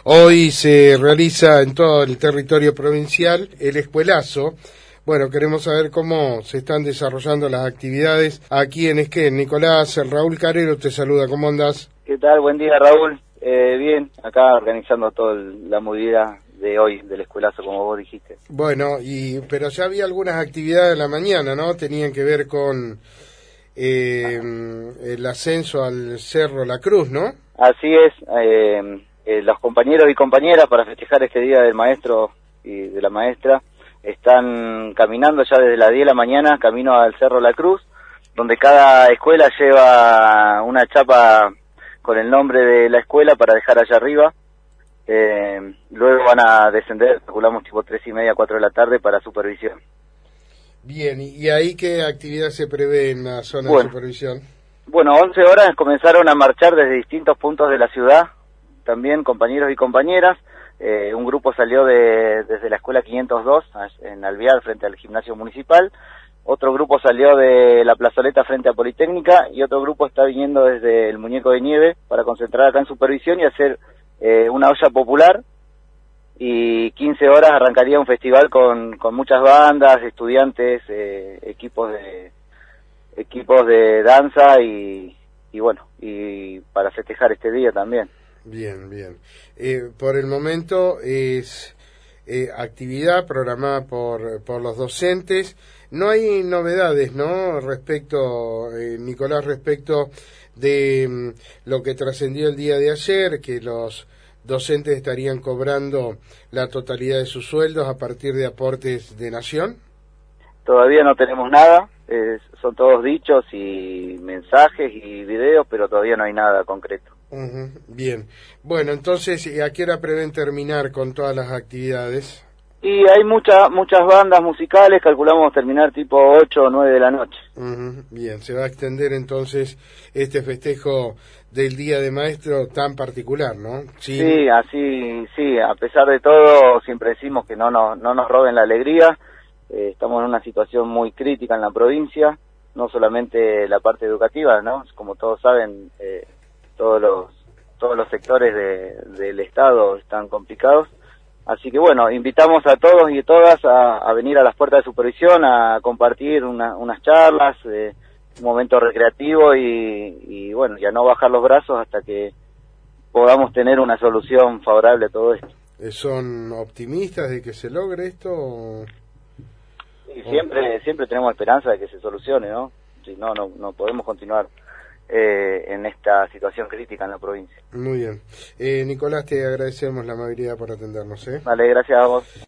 Hoy se realiza en todo el territorio provincial el escuelazo. Bueno, queremos saber cómo se están desarrollando las actividades aquí en Esquel. Nicolás, el Raúl Carero te saluda, ¿cómo andás? ¿Qué tal? Buen día, Raúl. Bien, acá organizando toda la movida de hoy, del escuelazo, como vos dijiste. Bueno, pero ya había algunas actividades en la mañana, ¿no? Tenían que ver con el ascenso al Cerro La Cruz, ¿no? Así es, los compañeros y compañeras para festejar este día del maestro y de la maestra están caminando ya desde las 10 de la mañana camino al Cerro La Cruz, donde cada escuela lleva una chapa con el nombre de la escuela para dejar allá arriba. Luego van a descender, calculamos tipo 3:30, 4 de la tarde para supervisión. Bien, ¿y ahí qué actividad se prevé en la zona de supervisión? Bueno, 11 horas comenzaron a marchar desde distintos puntos de la ciudad, también compañeros y compañeras. Un grupo salió desde la escuela 502 en Alvear, frente al gimnasio municipal. Otro grupo salió de la plazoleta frente a Politécnica y otro grupo está viniendo desde el Muñeco de Nieve para concentrar acá en supervisión y hacer una olla popular. Y 15 horas arrancaría un festival con muchas bandas, estudiantes, equipos de danza y bueno, y para festejar este día también. Bien, bien. Por el momento es actividad programada por los docentes. No hay novedades, ¿no? Respecto, Nicolás, respecto de lo que trascendió el día de ayer, que los docentes estarían cobrando la totalidad de sus sueldos a partir de aportes de Nación. Todavía no tenemos nada, son todos dichos y mensajes y videos, pero todavía no hay nada concreto. Bien, bueno, entonces, ¿a qué hora prevén terminar con todas las actividades? Y hay muchas bandas musicales, calculamos terminar tipo 8 o 9 de la noche. Bien, se va a extender entonces este festejo del Día de Maestro tan particular, ¿no? Sí, a pesar de todo, siempre decimos que no nos roben la alegría. Estamos en una situación muy crítica en la provincia, no solamente la parte educativa, ¿no? Como todos saben, todos los sectores del Estado están complicados. Así que bueno, invitamos a todos y todas a venir a las puertas de supervisión, a compartir unas charlas, un momento recreativo y bueno, y a no bajar los brazos hasta que podamos tener una solución favorable a todo esto. ¿Son optimistas de que se logre esto? Y siempre tenemos esperanza de que se solucione, ¿no? Si no podemos continuar en esta situación crítica en la provincia. Muy bien. Nicolás, te agradecemos la amabilidad por atendernos. Vale, gracias a vos.